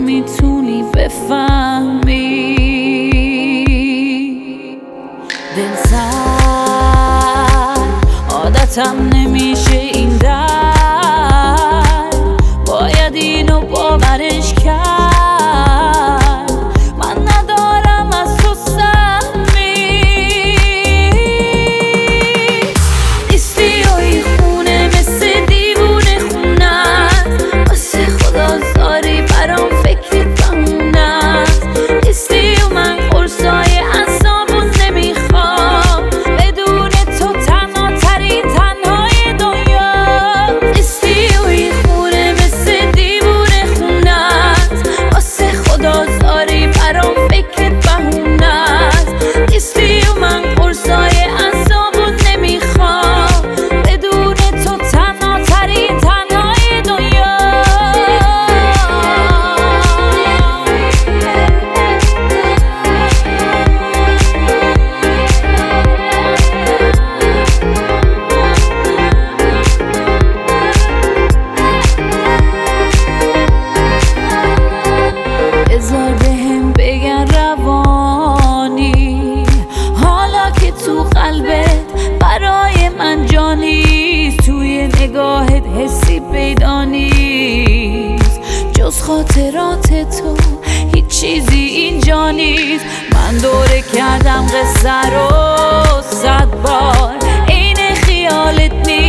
نمیتونی بفهمی. دل سر عادتم نمیشه این در، باید اینو باورش کرد، من ندارم از تو سهمی. نیستی و این خونه مثل دیوونه خونت، واسه خدا زاری برام فکر بمونت. نیستی و من قرصای اعصابون نمیخوام، بدون تو تنها ترین تنهای دنیا. نیستی و این خونه مثل دیوونه خونت، واسه خدا زاری برام فکر بمونت. نیستی و من قرصای اعصابون نمیخوام، بدون تو تنها ترین تنهای دنیا. بذار بهم بگن روانی، حالا که تو قلبت برای من جانی، توی نگاهت حسی پیدا نیست، جز خاطرات تو هیچ چیزی اینجا نیست. من دوره کردم قصه رو 100 بار، عین خیالت نیست.